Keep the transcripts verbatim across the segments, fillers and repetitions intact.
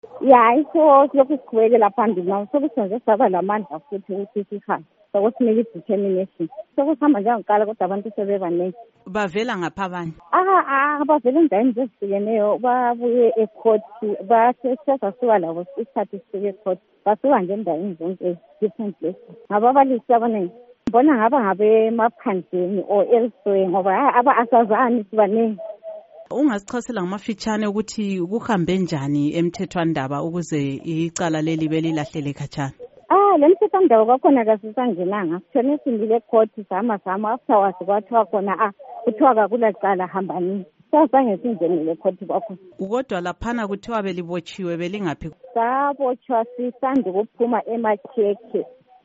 Ya iso silokhu siqhubekela phambili nawo sokusenze saba lamandla futhi ukuthi sihambe sokusinika i-determination sokuhamba njengokukala kodwa abantu sebebaningi. Bavela ngapha abanye? Ah ah bavela endaweni ezihlukeneyo babuye ecourt basesasuka labo isikhathi sisuke ecourt basuka nje endaweni zonke different places. Ngababalisi abaningi mbona ngaba ngabemaphandleni or elsewhere ngoba aba asazani sibaningi. Ungasichasela ngamafitshane ukuthi kuhambe njani emthethwandaba ukuze icala leli belilahlele khatshana? Ah lemthethwandaba kwakhona kasisangenanga sithone sindile court sama sama afterwards kwathiwa khona ah kuthiwa kakulacala hambani sasange singenile court kwakho. Kodwa laphana kuthiwa belibotshiwe belingaphi? Sabotshwa sisanda kuphuma emakhekhe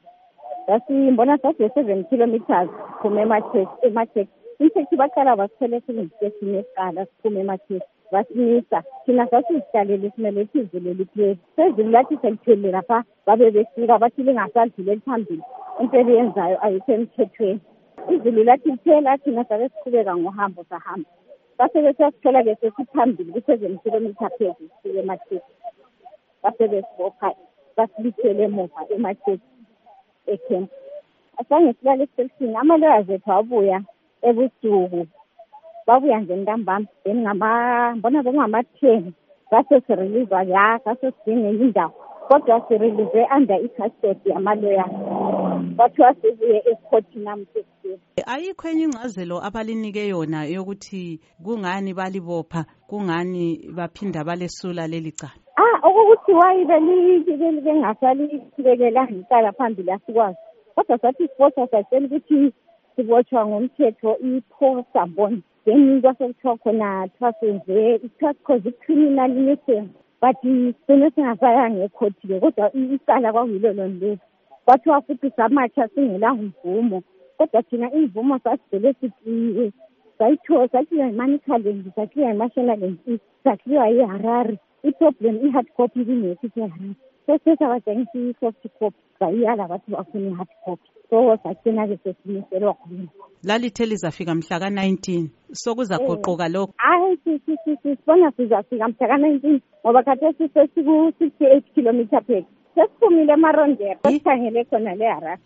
sasimbona sasiye seven kilometers phuma emakhekhe emakhekhe Insethi baqala basithele silesiteshini esiqala siphume emakhekhe basimisa thina sasizihlalele simele sizile lipheli sezulu lathi selithele lapha babe befika bathi lingasadluleli phambili into eliyenzayo ayikho emthethweni. Izulu lathi liphela thina sabe siqhubeka ngohambo sahamba basebe sasithola ke sesiphambili ku-seven kilometer phezulu sifike emakhekhe basebe sibopha basilithele emuva emakhekhe ekhempu. Asange silale esiteshini amaloyazi ethu abuya ebusuku babuya nje ntambama ngama mbona ngama-ten base sirelease ya base sidinge indawo kodwa sirelease under i-custody yamaloya bathiwa sibuye esikhothini namhlanje. Ayikho enye incazelo abalinike yona yokuthi kungani balibopha kungani baphinda balesula leli cala? Ah ukuthi wayi beli bengasalibekelanga icala phambili asikwazi kodwa sathi sibotshwa satshela ukuthi sibotshwa ngomthetho iphosa bona then kwasekuthiwa khona twasenze it cause criminal innocence but sine singasayanga ekhothi-ke kodwa icala kwakuyilo lona kwathiwa futhi samatsha singelanga imvumo kodwa thina imvumo sasigcele sikiwe sayithiwa sakhiwa yi-Manicaland sakhiwa yi-National sakhiwa yi-Harare iproblem i-hard copy ingekho iseharare so sesabatshengisa i-soft copy sayiyala bathi bafuna i-hard copy so sathina-ke sesimiselwa khona. Lalithe lizafika mhla ka-nineteen sokuzagoquka lokho? Hayi sibona sizafika mhla ka-nineteen ngoba khathesi sesiku-sixty-eight kilometer phela sesiphumile emarondera sesikhangele khona le Harare.